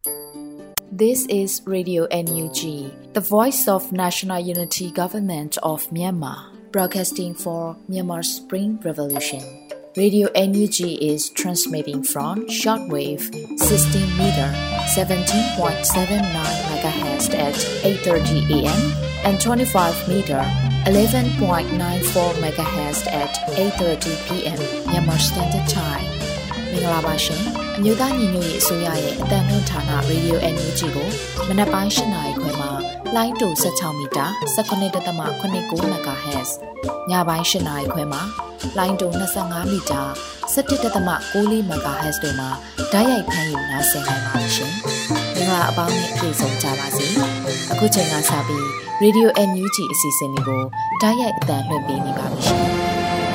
This is Radio NUG, the voice of National Unity Government of Myanmar, broadcasting for Myanmar's Spring Revolution. Radio NUG is transmitting from shortwave 16 meter 17.79 MHz at 8:30 AM and 25 meter 11.94 MHz at 8:30 PM Myanmar Standard Time. မင်္ဂလာပါရှင်။မြို့သားညီညွတ်ရေးအစိုးရရဲ့အသံလွှင့်ဌာန Radio NUG ကိုမနက်ပိုင်း 8 နာရီခွဲမှာလိုင်းတူ16မီတာ19.89 MHz ညပိုင်း 8 နာရီခွဲမှာလိုင်းတူ25မီတာ17.94 MHz တို့မှာဓာတ်ရိုက်ဖမ်းယူနိုင်စေနိုင်ပါရှင်။မင်္ဂလာအပေါင်းနဲ့ပြည့်စုံကြပါစေ။အခုချိန်ကစပြီး Radio NUG အစီအစဉ်လေးကိုဓာတ်ရိုက်အသံလွှင့်ပေးနေပါပြီရှင်။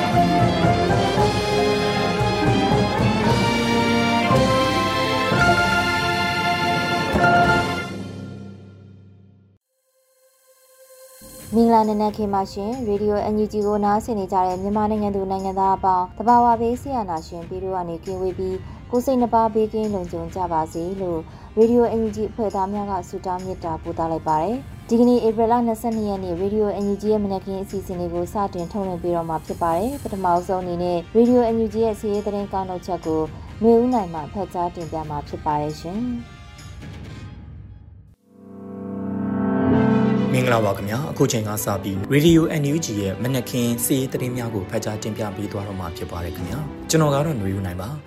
မင်္ဂလာနံနက်ခင်းပါရှင်ရေဒီယို NUG ကိုနားဆင်နေကြတဲ့မြန်မာနိုင်ငံသူနိုင်ငံသားအပေါင်းတဘာဝဘေးဆရာနာရှင်ပြီးတော့ကနေကင်းဝေးပြီးကိုယ်စိတ်နှပါဘေးကင်းလုံခြုံကြပါစေလို့ရေဒီယို NUG အဖွဲ့သားများကဆုတောင်းမေတ္တာပို့သလိုက်ပါတယ်ဒီကနေ့ဧပြီလ22ရက်နေ့ရေဒီယို NUG ရဲ့မနက်ခင်းအစီအစဉ်လေးကိုစတင်ထုတ်လွှင့်ပေးတော့မှာဖြစ်ပါတယ်ပထမဆုံးအနေနဲ့ရေဒီယို NUG ရဲ့စီးရေးသတင်းကောင်းထုတ်ချက်ကိုမေဦးနိုင်မှဖတ်ကြားတင်ပြမှာဖြစ်ပါတယ်ရှင်မင်္ဂလာပါခင်ဗျာအခုချိန်ကစပြီး Radio NUG ရဲ့မနက်ခင်းစီးရီးသတင်းများကိုဖတ်ကြားတင်ပြပေးသွားတော့မှာဖြစ်ပါတယ်ခင်ဗျာကျွန်တော်ကတော့ຫນွေဦးနိုင်ပါ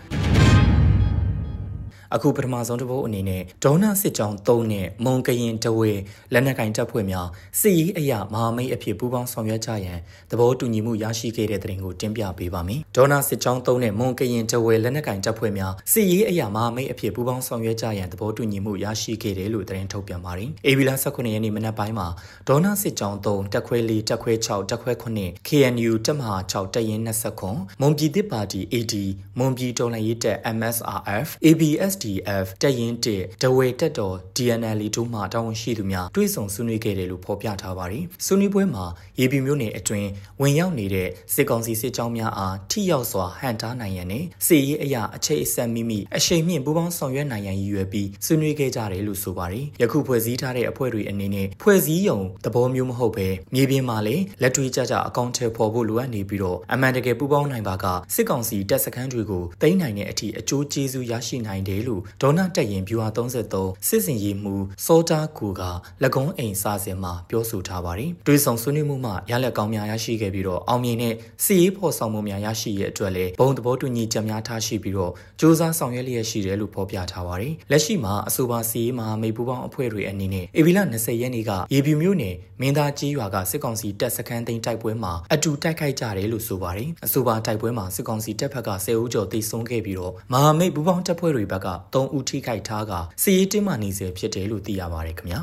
အခုပထမဆုံးတစ်ပုဒ်အနေနဲ့ဒေါနာစစ်ကြောင်း3နဲ့မွန်ကရင်တဝဲလက်နက်ကင်တပ်ဖွဲ့များစစ်ရေးအရာမဟာမိတ်အဖြစ်ပူးပေါင်းဆောင်ရွက်ကြရန်သဘောတူညီမှုရရှိခဲ့တဲ့သတင်းကိုတင်ပြပေးပါမယ်။ဒေါနာစစ်ကြောင်း3နဲ့မွန်ကရင်တဝဲလက်နက်ကင်တပ်ဖွဲ့များစစ်ရေးအရာမဟာမိတ်အဖြစ်ပူးပေါင်းဆောင်ရွက်ကြရန်သဘောတူညီမှုရရှိခဲ့တယ်လို့သတင်းထုတ်ပြန်ပါတယ်။ဧပြီလ19ရက်နေ့မနက်ပိုင်းမှာဒေါနာစစ်ကြောင်း3တက်ခွဲ4တက်ခွဲ6တက်ခွဲ9 KNU တပ်မဟာ6တပ်ရင်း29မွန်ပြည်သစ်ပါတီ AD မွန်ပြည်တော်လှန်ရေးတပ် MSRF ABSDF တပ်ရင်း1ဒဝဲတက်တော် DNL တို့မှတာဝန်ရှိသူများတွဲဆောင်ဆွေးနွေးခဲ့တယ်လို့ဖော်ပြထားပါတယ်။ဆွေးနွေးပွဲမှာရေပြည်မြို့နယ်အတွင်းဝင်ရောက်နေတဲ့စစ်ကောင်စီစစ်ကြောင်းများအားထိရောက်စွာဟန်တားနိုင်ရန်နဲ့စစ်ရေးအရာအခြေအဆက်မိမိအရှိန်မြင့်ပူးပေါင်းဆောင်ရွက်နိုင်ရန်ရည်ရွယ်ပြီးဆွေးနွေးခဲ့ကြတယ်လို့ဆိုပါတယ်။ယခုဖွဲ့စည်းထားတဲ့အဖွဲ့တွေအနေနဲ့ဖွဲ့စည်းရုံသဘောမျိုးမဟုတ်ပဲမြေပြင်မှာလည်းလက်တွေ့ကျကျအကောင့်ထဲပေါ်ဖို့လိုအပ်နေပြီးတော့အမှန်တကယ်ပူးပေါင်းနိုင်ပါကစစ်ကောင်စီတပ်စခန်းတွေကိုသိမ်းနိုင်တဲ့အထိအကျိုးကျေးဇူးရရှိနိုင်တယ်လို့ဒေါနာတက်ရင်ဗျူဟာ33စစ်စင်ရေးမှုစောတာကူက၎င်းအိမ်စာစင်မှာပြောဆိုထားပါတယ်။တွေးဆောင်ဆွေးနွေးမှုမှာရလက်ကောင်းများရရှိခဲ့ပြီးတော့အောင်မြင်တဲ့စစ်ရေးဖော်ဆောင်မှုများရရှိရဲ့အတွက်လည်းဘုံသဘောတူညီချက်များထားရှိပြီးတော့စ조사ဆောင်ရွက်လျက်ရှိတယ်လို့ဖော်ပြထားပါတယ်။လက်ရှိမှာအဆိုပါစစ်ရေးမဟာမိတ်ပူးပေါင်းအဖွဲ့တွေအနေနဲ့ဧပြီလ20ရက်နေ့ကရေပြူမြို့နယ်မင်းသားကြီးရွာကစစ်ကောင်စီတပ်စခန်းသိမ်းတိုက်ပွဲမှာအတူတိုက်ခိုက်ကြတယ်လို့ဆိုပါတယ်။အဆိုပါတိုက်ပွဲမှာစစ်ကောင်စီတပ်ဖက်က10ဦးကျော်တိတ်ဆုံးခဲ့ပြီးတော့မဟာမိတ်ပူးပေါင်းတပ်ဖွဲ့တွေဘက်က3ဦးထိခိုက်ထားကစစ်ရေးတင်းမာနေစေဖြစ်တယ်လို့သိရပါတယ်ခင်ဗျာ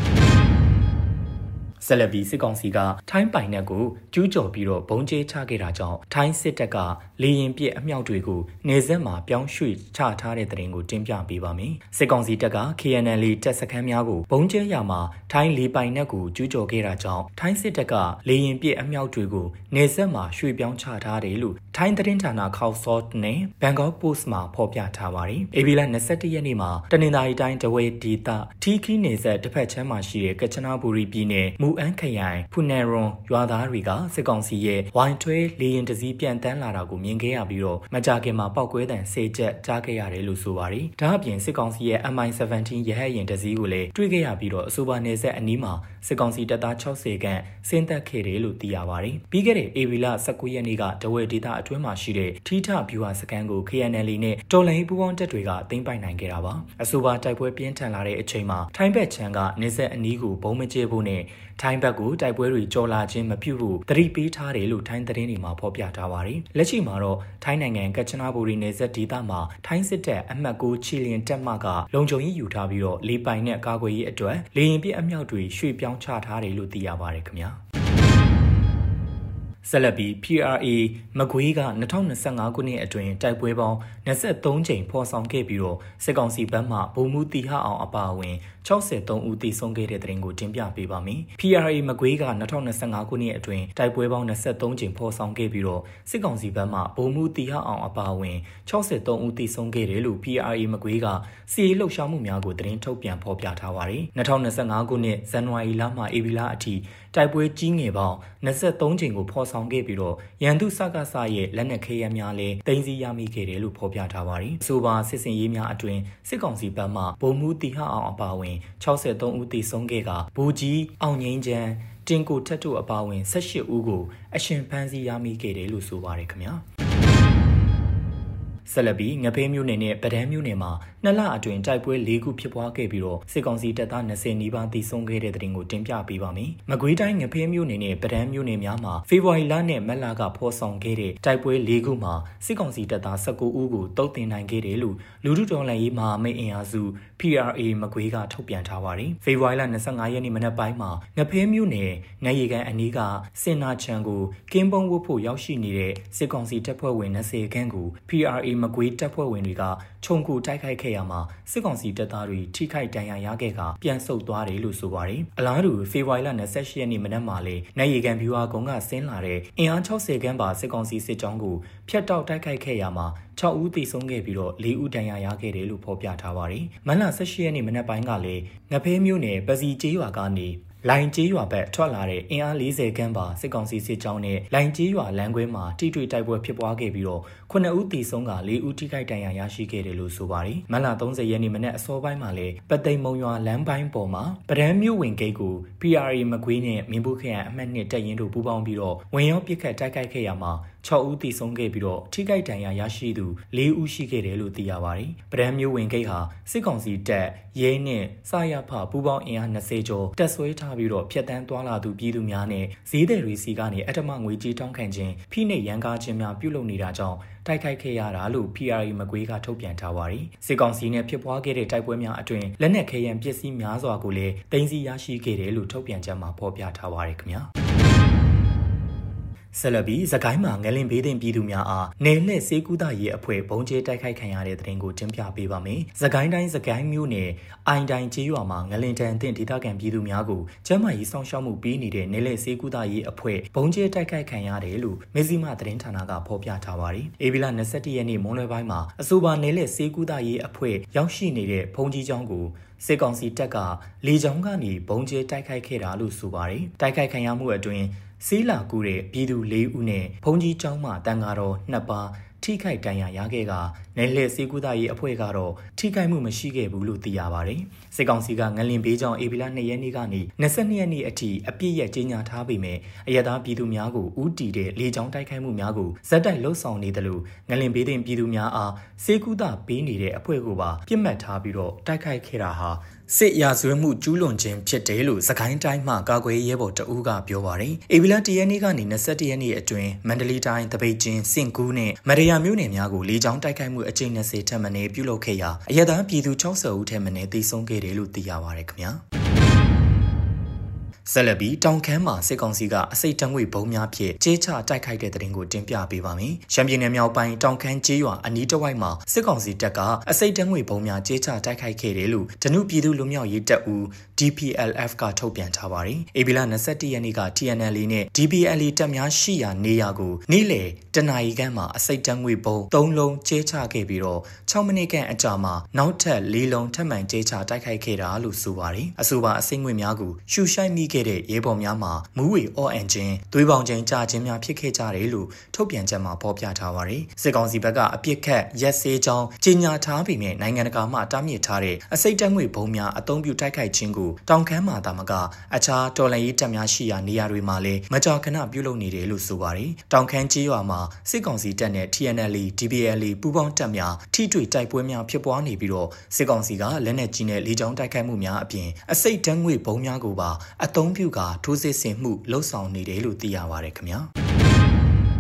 ဆက်လက်ပြီးစစ်ကောင်စီကထိုင်းပိုင်နက်ကိုကျူးကျော်ပြီးတော့ဘုံကျဲချခဲ့တာကြောင့်ထိုင်းစစ်တပ်ကလေရင်ပစ်အမြောက်တွေကိုနေဆက်မှာပြောင်းရွှေ့ချထားတဲ့တဲ့ရင်ကိုတင်ပြပေးပါမယ်။စစ်ကောင်စီတပ်က KNL တပ်စခန်းများကိုဘုံကျဲရမှာထိုင်းလေပိုင်နက်ကိုကျူးကျော်ခဲ့တာကြောင့်ထိုင်းစစ်တပ်ကလေရင်ပစ်အမြောက်တွေကိုနေဆက်မှာရွှေ့ပြောင်းချထားတယ်လို့ထိုင်းသတင်းဌာနခေါက်ဆော့နဲ့ Bangkok Post မှာဖော်ပြထားပါတယ်။ဧပြီလ21ရက်နေ့မှာတနင်္သာရီတိုင်းတဝဲဒေသထီခီနေဆက်တစ်ဖက်ချမ်းမှာရှိတဲ့ကချနာဘူရီပြည်နယ်မူအန်းခရိုင်ဖူနယ်ရွန်ရွာသားတွေကစစ်ကောင်စီရဲ့ဝိုင်ထွဲလေရင်တစည်းပြန်တန်းလာတာကိုမြင်ခဲ့ရပြီးတော့မကြာခင်မှာပောက်ကွဲတံစေချက်ကြားခဲ့ရတယ်လို့ဆိုပါတယ်။ဒါအပြင်စစ်ကောင်စီရဲ့ MI-17 ရဟတ်ယာဉ်တစည်းကိုလည်းတွေ့ခဲ့ရပြီးတော့အဆိုပါနယ်ဆက်အနီးမှာစစ်ကောင်စီတပ်သား60ခန့်ဆင်းသက်ခဲ့တယ်လို့သိရပါတယ်။ပြီးခဲ့တဲ့ဧပြီလ19ရက်နေ့ကတဝဲဒေသအတွင်းမှာရှိတဲ့ထီထဗျူဟာစခန်းကို KNL နဲ့တော်လှန်ရေးပူးပေါင်းတပ်တွေကသိမ်းပိုက်နိုင်ခဲ့တာပါ။အဆိုပါတိုက်ပွဲပြင်းထန်လာတဲ့အချိန်မှာထိုင်းဘက်ခြမ်းကနေဆက်အနီးကိုဘုံမကျဲဖို့နဲ့ထိုင်းဘက်ကိုတိုက်ပွဲတွေကြော်လာခြင်းမပြုဖို့သတိပေးထားတယ်လို့ထိုင်းသတင်းတွေမှာဖော်ပြထားပါတယ်။လက်ရှိမှာတော့ထိုင်းနိုင်ငံကချနာဘူရီနယ်စပ်ဒေသမှာထိုင်းစစ်တပ်အမှတ်9ချီလျင်တပ်မှကလုံခြုံရေးယူထားပြီးတော့လေပိုင်နဲ့ကာကွယ်ရေးအတွက်လေရင်ပစ်အမြောက်တွေရွှေ့ပြောင်းချထားတယ်လို့သိရပါတယ်ခင်ဗျာ။ဆက်လက်ပြီး PRA မကွေးက2025ခုနှစ်အတွင်းတိုက်ပွဲပေါင်း23ကြိမ်ဖော်ဆောင်ခဲ့ပြီးတော့စစ်ကောင်စီဘက်မှဗိုလ်မှူးတီဟအောင်အပါအဝင်63ဦးသေဆုံးခဲ့တဲ့တဲ့တင်ကိုတင်ပြပေးပါမယ်။ PRA မကွေးက2025ခုနှစ်အတွင်းတိုက်ပွဲပေါင်း23ကြိမ်ဖော်ဆောင်ခဲ့ပြီးတော့စစ်ကောင်စီဘက်မှဗိုလ်မှူးတီဟအောင်အပါအဝင်63ဦးသေဆုံးခဲ့တယ်လို့ PRA မကွေးကစီရေးလှုပ်ရှားမှုများကိုတင်ထုတ်ပြန်ဖော်ပြထားပါတယ်။2025ခုနှစ်ဇန်နဝါရီလမှဧပြီလအထိတိုက်ပွဲကြီးငယ်ပေါင်း23ကြိမ်ကိုဖော်ဆောင်ခဲ့ပြီးတော့ရန်သူစကားစရဲ့လက်နက်ခဲယမ်းများလည်းတင်စီရမိခဲ့တယ်လို့ဖော်ပြထားပါတယ်။ဆိုပါစစ်စင်ရေးများအတွင်စစ်ကောင်စီဘက်မှဗိုလ်မှူးတီဟအောင်အပါအဝင်63ဦးသေဆုံးခဲ့ကဗိုလ်ကြီးအောင်ငိမ့်ချမ်းတင်ကိုထက်တို့အပါအဝင်18ဦးကိုအရှင်ဖမ်းဆီးရမိခဲ့တယ်လို့ဆိုပါတယ်ခင်ဗျာ။ဆက်လက်ပြီးငဖေးမြို့နယ်နဲ့ပဒန်းမြို့နယ်မှာ2လအတွင်းတိုက်ပွဲ4ခုဖြစ်ပွားခဲ့ပြီးတော့စစ်ကောင်စီတပ်သား20နီးပါးသေဆုံးခဲ့တဲ့တဲ့တင်ကိုတင်ပြပေးပါမယ်။မကွေးတိုင်းငဖေးမြို့နယ်နဲ့ပဒန်းမြို့နယ်များမှာဖေဖော်ဝါရီလနဲ့မတ်လကဖော်ဆောင်ခဲ့တဲ့တိုက်ပွဲ4ခုမှာစစ်ကောင်စီတပ်သား19ဦးကိုတုတ်တင်နိုင်ခဲ့တယ်လို့လူထုတော်လှန်ရေးမဟာမိတ်အင်အားစု PRA မကွေးကထုတ်ပြန်ထားပါတယ်။ဖေဖော်ဝါရီလ25ရက်နေ့မနက်ပိုင်းမှာငဖေးမြို့နယ်ငရေကန်အနီးကစင်နာချံကိုကင်းပုံးဝတ်ဖို့ရောက်ရှိနေတဲ့စစ်ကောင်စီတပ်ဖွဲ့ဝင်20ခန့်ကို PRA မကွေးတပ်ဖွဲ့ဝင်တွေကခြုံကူတိုက်ခိုက်ခဲ့ရမှာစစ်ကောင်စီတပ်သားတွေထိခိုက်ဒဏ်ရာရခဲ့ကပြန်ဆုတ်သွားတယ်လို့ဆိုပါတယ်။အလားတူဖေဖော်ဝါရီလ28ရက်နေ့မနက်မှာလေနိုင်ရီကန်ဗျူဟာကုန်းကဆင်းလာတဲ့အင်အား60ခန်းပါစစ်ကောင်စီစစ်ကြောင်းကိုဖျက်တောက်တိုက်ခိုက်ခဲ့ရမှာ6ဦးသေဆုံးခဲ့ပြီးတော့4ဦးဒဏ်ရာရခဲ့တယ်လို့ဖော်ပြထားပါတယ်။မန်လ18ရက်နေ့မနက်ပိုင်းကလည်းငဖေးမြို့နယ်ပစီကျေးရွာကနေလိုင်ကျေးရွာဘက်ထွက်လာတဲ့အင်အား40ခန်းပါစစ်ကောင်စီစစ်ကြောင်းနဲ့လိုင်ကျေးရွာလမ်းခွဲမှာထိတွေ့တိုက်ပွဲဖြစ်ပွားခဲ့ပြီးတော့9ဦးသေဆုံးက4ဦးထိခိုက်ဒဏ်ရာရရှိခဲ့တယ်လို့ဆိုပါတယ်။မန်လ30ရက်နေ့မနက်အစောပိုင်းမှာလည်းပသိမ်မုံရွာလမ်းပိုင်းပေါ်မှာပဒန်းမြို့ဝင်ဂိတ်ကို PRA မကွေးနဲ့မင်းဘူးခရိုင်အမှတ်2တပ်ရင်းတို့ပူးပေါင်းပြီးတော့ဝင်ရောက်ပစ်ခတ်တိုက်ခိုက်ခဲ့ရမှာ6ဦးသေဆုံးခဲ့ပြီးတော့ထိခိုက်ဒဏ်ရာရရှိသူ4ဦးရှိခဲ့တယ်လို့သိရပါတယ်။ပဒန်းမြို့ဝင်ဂိတ်ဟာစစ်ကောင်စီတပ်ရဲနဲ့စရဖပူးပေါင်းအင်အား20ကျော်တပ်ဆွဲထားပြီးတော့ဖျက်တမ်းသွားလာသူပြည်သူများနဲ့ဈေးသည်တွေစီကနေအထမငွေကြေးတောင်းခံခြင်းဖိနှိပ်ရန်ကားခြင်းများပြုလုပ်နေတာကြောင့်တိုက်ခိုက်ခဲ့ရတာလို့ PRA မကွေးကထုတ်ပြန်ထားပါတယ်။စစ်ကောင်စီနဲ့ဖြစ်ပွားခဲ့တဲ့တိုက်ပွဲများအတွင်လက်နက်ခဲယမ်းပစ္စည်းများစွာကိုလည်းတင်စီရရှိခဲ့တယ်လို့ထုတ်ပြန်ချက်မှာဖော်ပြထားပါတယ်ခင်ဗျာ။ဆက်လက်ပြီးစကိုင်းမှာငလင်ဘေးတင်ပြည်သူများအားနယ်လှည့်စေကူတာရေးအဖွဲ့ဘုံကျဲတိုက်ခိုက်ခံရတဲ့တဲ့တင်ကိုတင်ပြပေးပါမယ်။စကိုင်းတိုင်းစကိုင်းမြို့နယ်အိုင်တိုင်းကျေးရွာမှာငလင်တန်အသင့်ဒေသခံပြည်သူများကိုကျန်းမာရေးစောင့်ရှောက်မှုပေးနေတဲ့နယ်လှည့်စေကူတာရေးအဖွဲ့ဘုံကျဲတိုက်ခိုက်ခံရတယ်လို့မဇ္ဈိမသတင်းဌာနကဖော်ပြထားပါတယ်။ဧပြီလ21ရက်နေ့မွန်းလွဲပိုင်းမှာအဆိုပါနယ်လှည့်စေကူတာရေးအဖွဲ့ရောက်ရှိနေတဲ့ဘုံကြီးကျောင်းကိုစစ်ကောင်စီတပ်ကလေကြောင်းကနေဘုံကျဲတိုက်ခိုက်ခဲ့တာလို့ဆိုပါတယ်။တိုက်ခိုက်ခံရမှုအတွင်းစီးလာကူတဲ့ပြည်သူ4ဦးနဲ့ဘုံကြီးကျောင်းမှာတန်ဃာတော်2ပါးထိခိုက်ဒဏ်ရာရခဲ့ကနယ်လှည့်စေကူတာရေးအဖွဲ့ကတော့ထိခိုက်မှုမရှိခဲ့ဘူးလို့သိရပါတယ်။စစ်ကောင်စီကငလင်ဘေးကြောင့်ဧပြီလ2ရက်နေ့ကနေ22ရက်နေ့အထိအပြည့်ရကြေညာထားပေမဲ့အရသာပြည်သူများကိုဦးတည်တဲ့လေကြောင်းတိုက်ခိုက်မှုများကိုဇက်တိုက်လှုပ်ဆောင်နေတယ်လို့ငလင်ဘေးတင်ပြည်သူများအားစေကူတာပေးနေတဲ့အဖွဲ့ကိုပါပြစ်မှတ်ထားပြီးတော့တိုက်ခိုက်ခဲ့တာဟာစစ်ရာဇဝတ်မှုကျူးလွန်ခြင်းဖြစ်တယ်လို့စကိုင်းတိုင်းမှကာကွယ်ရေးဘော်တအူးကပြောပါတယ်။ဧပြီလ1ရက်နေ့ကနေ21ရက်နေ့အတွင်းမန္တလေးတိုင်းတပိတ်ချင်းစင်ကူးနဲ့မရယာမြို့နယ်များကိုလေကြောင်းတိုက်ခိုက်မှုအကြိမ်20ထက်မနည်းပြုလုပ်ခဲ့ရာအရသာပြည်သူ60ဦးထက်မနည်းသေဆုံးခဲ့တယ်လို့သိရပါတယ်ခင်ဗျာ။ဆက်လက်ပြီးတောင်ခမ်းမှာစစ်ကောင်စီကအစိတ်တံငွေဘုံများဖြင့်ကျေးချတိုက်ခိုက်တဲ့တဲ့တင်ကိုတင်ပြပေးပါမယ်။ရှမ်းပြည်နယ်မြောက်ပိုင်းတောင်ခမ်းကျေးရွာအနီးတစ်ဝိုက်မှာစစ်ကောင်စီတပ်ကအစိတ်တံငွေဘုံများကျေးချတိုက်ခိုက်ခဲ့တယ်လို့ဓနုပြည်သူလူမျိုးရေးတပ်ဦး DPLF ကထုတ်ပြန်ထားပါတယ်။ဧပြီလ21ရက်နေ့က TNL နဲ့ DPLA တပ်များရှိရာနေရာကိုနေ့လယ်တနာရီခန့်မှာအစိတ်တံငွေဘုံ3လုံးကျေးချခဲ့ပြီးတော့6မိနစ်ခန့်အကြာမှာနောက်ထပ်4လုံးထပ်မံကျေးချတိုက်ခိုက်ခဲ့တာလို့ဆိုပါတယ်။အဆိုပါအစိတ်ငွေများကိုရှူရှိုက်မိခဲ့တဲ့ရဲဘော်များမှာမူးဝေအော်အန်ချင်းသွေးပေါင်ချင်းကြာချင်းများဖြစ်ခဲ့ကြတယ်လို့ထုတ်ပြန်ချက်မှာဖော်ပြထားပါတယ်။စစ်ကောင်စီဘက်ကအပြစ်ခတ်ရက်စေးကြောင်းကြေညာထားပေမဲ့နိုင်ငံတကာမှတားမြစ်ထားတဲ့အစိတ်တံငွေဘုံများအသုံးပြုတိုက်ခိုက်ခြင်းကိုတောင်ခမ်းမှာတာမကအခြားတော်လှန်ရေးတပ်များရှိရာနေရာတွေမှာလည်းမကြာခဏပြုလုပ်နေတယ်လို့ဆိုပါတယ်။တောင်ခမ်းကျေးရွာမှာစစ်ကောင်စီတပ်နဲ့ TNL, DPLA ပူးပေါင်းတပ်များထိတွေ့တိုက်ပွဲများဖြစ်ပွားနေပြီးတော့စစ်ကောင်စီကလက်နက်ကြီးနဲ့လေကြောင်းတိုက်ခိုက်မှုများအပြင်အစိတ်တံငွေဘုံများကိုပါအသုံးပြုကထိုးစစ်ဆင်မှုလှုပ်ဆောင်နေတယ်လို့သိရပါတယ်ခင်ဗျာ။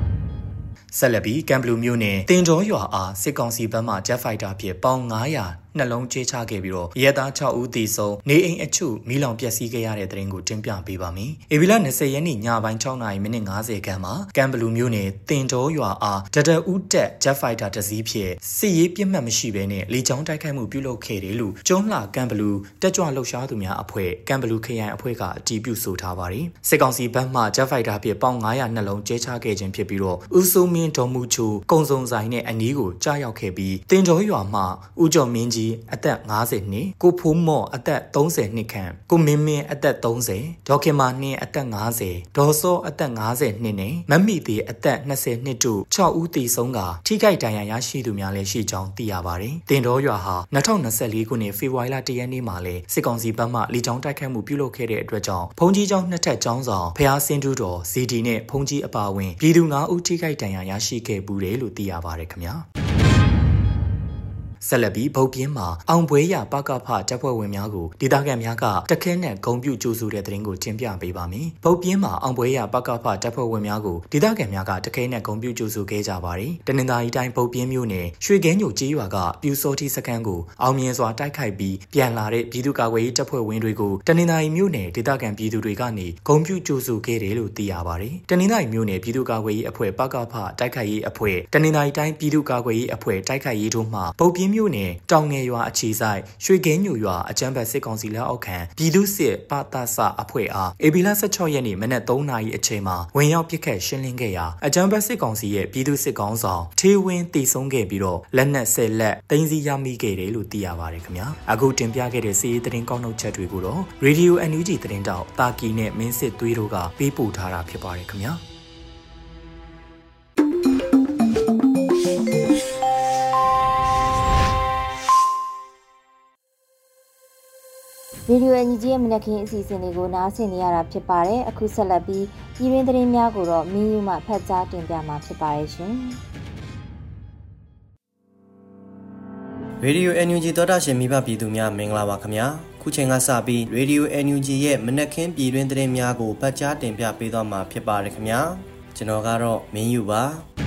ဆက်လက်ပြီးကမ်ဘလူးမြို့နယ်တင်ကျော်ရွာအားစစ်ကောင်စီဘက်မှဂျက်ဖိုက်တာဖြင့်ပေါင်900 နှလုံးကြေးချခဲ့ပြီးတော့ရဲသား6ဦးသေဆုံးနေအိမ်အချို့မီးလောင်ပျက်စီးခဲ့ရတဲ့သတင်းကိုတင်ပြပေးပါမယ်။ဧပြီလ20ရက်နေ့ညပိုင်း6:50ခန့်မှာကမ်ဘလူမြို့နယ်တင်တော်ရွာအားတဒဦးတက်ဂျက်ဖိုက်တာတစ်စီးဖြင့်စစ်ရေးပြစ်မှတ်မရှိဘဲနဲ့လေကြောင်းတိုက်ခိုက်မှုပြုလုပ်ခဲ့တယ်လို့ကျွန်းလှကမ်ဘလူတက်ကြွလှုပ်ရှားသူများအဖွဲ့ကမ်ဘလူခရိုင်အဖွဲ့ကအတည်ပြုဆိုထားပါတယ်။စစ်ကောင်စီဘက်မှဂျက်ဖိုက်တာဖြင့်ပေါင်900နှလုံးကျဲချခဲ့ခြင်းဖြစ်ပြီးတော့ဦးစိုးမင်းဒေါ်မူချိုကုံစုံဆိုင်နဲ့အနီးကိုကြားရောက်ခဲ့ပြီးတင်တော်ရွာမှဦးကျော်မင်းကြီးအသက်50နှစ်ကိုဖိုးမော့အသက်30နှစ်ခန့်ကိုမင်းမင်းအသက်30ဒေါခင်မာနှင်းအသက်50ဒေါ်စောအသက်50နှစ်နဲ့မမိသေးအသက်20နှစ်တို့6ဦးသေဆုံးကထိခိုက်ဒဏ်ရာရရှိသူများလည်းရှိကြောင်းသိရပါတယ်။တင်တော်ရွာဟာ2024ခုနှစ်ဖေဖော်ဝါရီလ1ရက်နေ့မှာလည်းစစ်ကောင်စီဘက်မှလေကြောင်းတိုက်ခိုက်မှုပြုလုပ်ခဲ့တဲ့အတွက်ကြောင့်ဘုံကြီးကျောင်းနှစ်ထပ်ကျောင်းဆောင်ဖျားစင်းတူတော်ဇီဒီနဲ့ဘုံကြီးအပါအဝင်ပြည်သူ9ဦးထိခိုက်ဒဏ်ရာရရှိခဲ့ပူတယ်လို့သိရပါတယ်ခင်ဗျာ။ဆက်လက်ပြီးဗုတ်ပြင်းမှာအောင်ပွဲရပကဖတပ်ဖွဲ့ဝင်များကိုဒေသခံများကတခဲနဲ့ဂုံပြုကြိုးဆိုတဲ့သတင်းကိုတင်ပြပေးပါမယ်။ဗုတ်ပြင်းမှာအောင်ပွဲရပကဖတပ်ဖွဲ့ဝင်များကိုဒေသခံများကတခဲနဲ့ဂုံပြုကြိုးဆိုခဲ့ကြပါတယ်။တနင်္သာရီတိုင်းဗုတ်ပြင်းမြို့နယ်ရွှေကဲညိုကျေးရွာကပြူစောတိစခန်းကိုအောင်မြင်စွာတိုက်ခိုက်ပြီးပြန်လာတဲ့ပြည်သူ့ကာကွယ်ရေးတပ်ဖွဲ့ဝင်တွေကိုတနင်္သာရီမြို့နယ်ဒေသခံပြည်သူတွေကနေဂုံပြုကြိုးဆိုခဲ့တယ်လို့သိရပါတယ်။တနင်္သာရီမြို့နယ်ပြည်သူ့ကာကွယ်ရေးအဖွဲ့ပကဖတိုက်ခိုက်ရေးအဖွဲ့တနင်္သာရီတိုင်းပြည်သူ့ကာကွယ်ရေးအဖွဲ့တိုက်ခိုက်ရေးတို့မှဗုတ်ပြင်းမြို့နယ်တောင်ငယ်ရွာအခြေဆိုင်ရွှေကဲညိုရွာအကြမ်းဖက်စစ်ကောင်စီလက်အောက်ခံပြည်သူ့စစ်ပသစအဖွဲ့အားဧပြီလ16ရက်နေ့မနက်3နာရီအချိန်မှာဝင်ရောက်ပစ်ခတ်ရှင်းလင်းခဲ့ရာအကြမ်းဖက်စစ်ကောင်စီရဲ့ပြည်သူ့စစ်ကောင်ဆောင်ထေးဝင်းတည်ဆုံးခဲ့ပြီးတော့လက်နက်10လက်သိမ်းဆည်းရမိခဲ့တယ်လို့သိရပါတယ်ခင်ဗျာအခုတင်ပြခဲ့တဲ့စီးရီးသတင်းကောက်နှုတ်ချက်တွေကိုတော့ Radio NUG သတင်းတောက်တာကီနဲ့မင်းစစ်သွေးတို့ကပေးပို့ထားတာဖြစ်ပါတယ်ခင်ဗျာရေဒီယိုအန်ဂျီရဲ့မနက်ခင်းအစီအစဉ်လေးကိုနားဆင်နေရတာဖြစ်ပါတယ်။အခုဆက်လက်ပြီးပြည်တွင်းသတင်းများကိုတော့မင်းယူမှဖတ်ကြားတင်ပြမှာဖြစ်ပါတယ်ရှင်။ရေဒီယိုအန်ဂျီသောတာရှင်မိဘပြည်သူများမင်္ဂလာပါခင်ဗျာ။ခုချိန်ကစပြီးရေဒီယိုအန်ဂျီရဲ့မနက်ခင်းပြည်တွင်းသတင်းများကိုဖတ်ကြားတင်ပြပေးသွားမှာဖြစ်ပါတယ်ခင်ဗျာ။ကျွန်တော်ကတော့မင်းယူပါ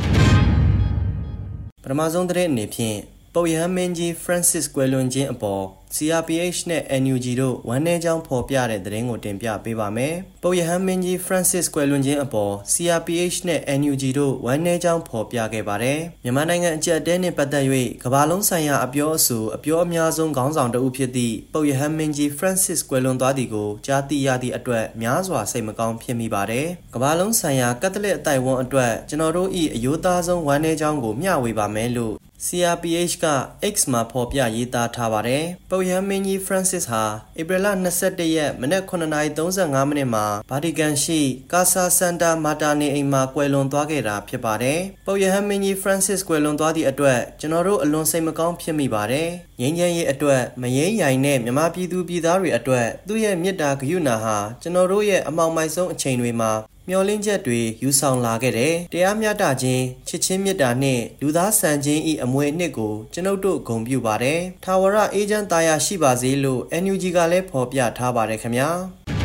။ပထမဆုံးသတင်းအနေဖြင့်ပုပ်ရဟန်းမင်းကြီး Francis ကွယ်လွန်ခြင်းအပေါ် CRPH နဲ့ NUG တို့ဝမ်းနည်းကြောင်းဖော်ပြတဲ့သတင်းကိုတင်ပြပေးပါမယ်။ပုပ်ရဟန်းမင်းကြီး Francis ကွယ်လွန်ခြင်းအပေါ် CRPH နဲ့ NUG တို့ဝမ်းနည်းကြောင်းဖော်ပြခဲ့ပါတယ်။မြန်မာနိုင်ငံအကြက်တဲနဲ့ပတ်သက်၍ကမ္ဘာလုံးဆိုင်ရာအပြောအဆိုအပြောအများဆုံးခေါင်းဆောင်တဦးဖြစ်သည့်ပုပ်ရဟန်းမင်းကြီး Francis ကွယ်လွန်သွားသည်ကိုကြားသိရသည့်အတွက်များစွာစိတ်မကောင်းဖြစ်မိပါတယ်။ကမ္ဘာလုံးဆိုင်ရာကက်သလစ်အသိုက်အဝန်းအတွက်ကျွန်တော်တို့၏အယိုးသားဆုံးဝမ်းနည်းကြောင်းကိုမျှဝေပါမယ်လို့CRPH က X မှာဖော်ပြရေးသားထားပါတယ်။ပုပ်ရဟန်းမင်းကြီး Francis ဟာဧပြီလ21ရက်မနက်9:35မိနစ်မှာဗာတီကန်ရှိကာဆာစန်တာမာတာနေအိမ်မှာကွယ်လွန်သွားခဲ့တာဖြစ်ပါတယ်။ပုပ်ရဟန်းမင်းကြီး Francis ကွယ်လွန်သွားသည့်အတွက်ကျွန်တော်တို့အလွန်စိတ်မကောင်းဖြစ်မိပါတယ်။ငြိမ်းချမ်းရေးအတွက်မယိမ်းရိုင်တဲ့မြန်မာပြည်သူပြည်သားတွေအတွက်သူ့ရဲ့မေတ္တာဂရုဏာဟာကျွန်တော်တို့ရဲ့အမှောင်မိုက်ဆုံးအချိန်တွေမှာမျှော်လင့်ချက်တွေယူဆောင်လာခဲ့တယ်။တရားမျှတခြင်းချစ်ချင်းမေတ္တာနှင့်လူသားဆန်ခြင်း၏အမွေအနှစ်ကိုကျွန်ုပ်တို့ဂုဏ်ပြုပါတယ်။ထာဝရအေးချမ်းသာယာရှိပါစေလို့ NUG ကလည်းဖော်ပြထားပါတယ်ခင်ဗျာ။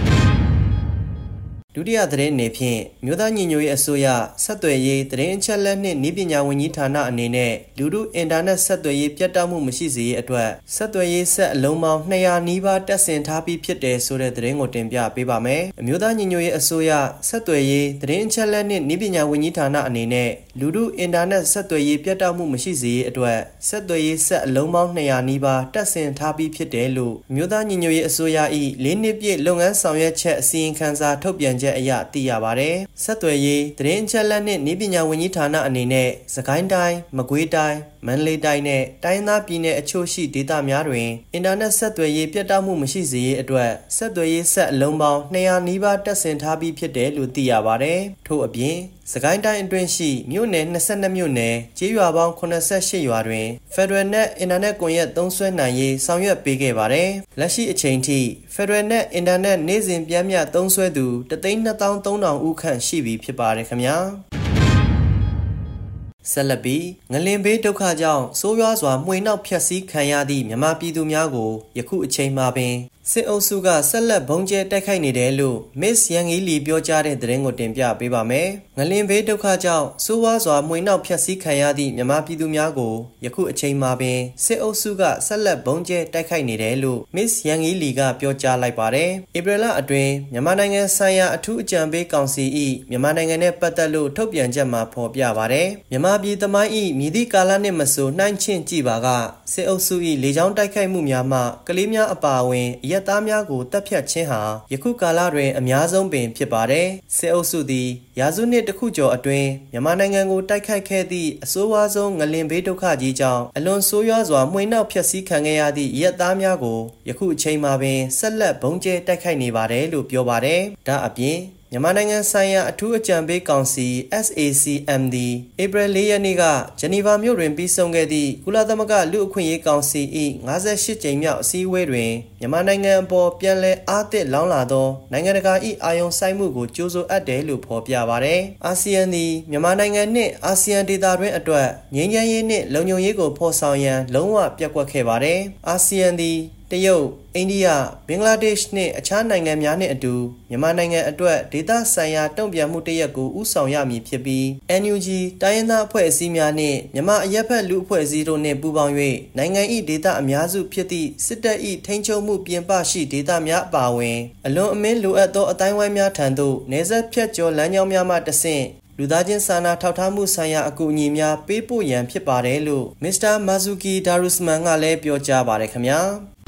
ဒုတိယသတင်းအနေဖြင့်မြို့သားညီညွတ်ရေးအစိုးရဆက်သွယ်ရေးသတင်းအချက်အလက်နှင့်နည်းပညာဝန်ကြီးဌာနအနေနဲ့လူထုအင်တာနက်ဆက်သွယ်ရေးပြတ်တောက်မှုမရှိစေရေးအတွက်ဆက်သွယ်ရေးဆက်အလုံးပေါင်း200နီးပါးတပ်ဆင်ထားပြီးဖြစ်တယ်ဆိုတဲ့သတင်းကိုတင်ပြပေးပါမယ်။အမျိုးသားညီညွတ်ရေးအစိုးရဆက်သွယ်ရေးသတင်းအချက်အလက်နှင့်နည်းပညာဝန်ကြီးဌာနအနေနဲ့လူထုအင်တာနက်ဆက်သွယ်ရေးပြတ်တောက်မှုမရှိစေရေးအတွက်ဆက်သွယ်ရေးဆက်အလုံးပေါင်း200နီးပါးတပ်ဆင်ထားပြီးဖြစ်တယ်လို့အမျိုးသားညီညွတ်ရေးအစိုးရ၏4နှစ်ပြည့်လုပ်ငန်းဆောင်ရွက်ချက်အစီရင်ခံစာထုတ်ပြန်ချက်အရသိရပါတယ်။ဆက်သွယ်ရေးသတင်းအချက်အလက်နှင့်နည်းပညာဝန်ကြီးဌာနအနေနဲ့စကိုင်းတိုင်းမကွေးတိုင်းမန္တလေးတိုင်းနဲ့တိုင်းသားပြည်နယ်အချို့ရှိဒေသများတွင်အင်တာနက်ဆက်သွယ်ရေးပြတ်တောက်မှုမရှိစေရေးအတွက်ဆက်သွယ်ရေးဆက်အလုံးပေါင်း200နီးပါးတပ်ဆင်ထားပြီးဖြစ်တယ်လို့သိရပါတယ်။ထို့အပြင်စကိုင်းတိုင်းအတွင်းရှိမြို့နယ်22မြို့နယ်ကျေးရွာပေါင်း88ရွာတွင် Federal Net အင်တာနက်ကွန်ရက်သုံးစွဲနိုင်ရေးဆောင်ရွက်ပေးခဲ့ပါတယ်။လက်ရှိအချိန်ထိ Federal Net အင်တာနက်နေ့စဉ်ပြန့်မြသုံးစွဲသူ1,230,000 ဦးခန့်ရှိပြီဖြစ်ပါတယ်ခင်ဗျာ။ဆက်လက်ပြီးငလင်ဘေးဒုက္ခကြောင့်ဆိုးရွားစွာမှွေနှောက်ဖျက်ဆီးခံရသည့်မြန်မာပြည်သူများကိုယခုအချိန်မှာပင်စစ်အုပ်စုကဆက်လက်ဘုံကျဲတိုက်ခိုက်နေတယ်လို့ Miss Yang Yi Li ပြောကြားတဲ့သတင်းကိုတင်ပြပေးပါမယ်။ငလင်ဘေးဒုက္ခကြောင့်စိုးဝါးစွာမှွေနှောက်ဖျက်ဆီးခံရသည့်မြန်မာပြည်သူများကိုယခုအချိန်မှာပင်စစ်အုပ်စုကဆက်လက်ဘုံကျဲတိုက်ခိုက်နေတယ်လို့ Miss Yang Yi Li ကပြောကြားလိုက်ပါတယ်။ဧပြီလအတွင်းမြန်မာနိုင်ငံဆိုင်ရာအထူးအကြံပေးကောင်စီ၏မြန်မာနိုင်ငံနဲ့ပတ်သက်လို့ထုတ်ပြန်ချက်မှာဖော်ပြပါတယ်။မြန်မာပြည်သမိုင်း၏မြည်သည့်ကာလနှင့်မဆိုနှိုင်းချင်းကြည့်ပါကစစ်အုပ်စု၏လေကြောင်းတိုက်ခိုက်မှုများမှကလေးများအပါအဝင်အရက်သားများကိုတပ်ဖြတ်ခြင်းဟာယခုကာလတွင်အများဆုံးပင်ဖြစ်ပါတယ်။စစ်အုပ်စုသည်ရာစုနှစ်တစ်ခုကျော်အတွင်းမြန်မာနိုင်ငံကိုတိုက်ခိုက်ခဲ့သည့်အဆိုးဝါးဆုံးငလင်ဘေးဒုက္ခကြီးကြောင့်အလွန်ဆိုးရွားစွာမှွေနှောက်ဖျက်ဆီးခံခဲ့ရသည့်ရက်သားများကိုယခုအချိန်မှာပင်ဆက်လက်ဘုံကျဲတိုက်ခိုက်နေပါတယ်လို့ပြောပါတယ်။ဒါအပြင်မြန်မာနိုင်ငံဆိုင်ရာအထူးအကြံပေးကောင်စီ SACM သည်ဧပြီ4ရက်နေ့ကဂျနီဗာမြို့တွင်ပြီးဆုံးခဲ့သည့်ကုလသမဂ္ဂလူ့အခွင့်အရေးကောင်စီ၏58ကြိမ်မြောက်အစည်းအဝေးတွင်မြန်မာနိုင်ငံအပေါ်ပြန်လည်အားသစ်လောင်းလာသောနိုင်ငံတကာ၏အာရုံစိုက်မှုကိုကြိုးဆိုအပ်တယ်လို့ဖော်ပြပါသည်။အာဆီယံသည်မြန်မာနိုင်ငံနှင့်အာဆီယံဒေသတွင်အတွက်ငြိမ်းချမ်းရေးနှင့်လုံခြုံရေးကိုဖော်ဆောင်ရန်လုံးဝပျက်ကွက်ခဲ့ပါသည်။အာဆီယံသည်တရုတ်အိန္ဒိယဘင်္ဂလားဒေ့ရှ်နှင့်အခြားနိုင်ငံများနှင့်အတူမြန်မာနိုင်ငံအတွက်ဒေသဆိုင်ရာတုံ့ပြန်မှုတစ်ရပ်ကိုဦးဆောင်ရမည်ဖြစ်ပြီး NUG တိုင်းရင်းသားအဖွဲ့အစည်းများနှင့်မြန်မာအရက်ဖက်လူအဖွဲ့အစည်းတို့နှင့်ပူးပေါင်း၍နိုင်ငံ၏ဒေသအများစုဖြစ်သည့်စစ်တပ်၏ထိန်းချုပ်မှုပြင်ပရှိဒေသများအပါအဝင်အလွန်အမင်းလိုအပ်သောအတိုင်းအဝိုင်းများထံသို့နယ်စပ်ဖြတ်ကျော်လမ်းကြောင်းများမှတဆင့်လူသားချင်းစာနာထောက်ထားမှုဆိုင်ရာအကူအညီများပေးပို့ရန်ဖြစ်ပါတယ်လို့ Mr. Mazuki Darusman ကလည်းပြောကြားပါတယ်ခင်ဗျာ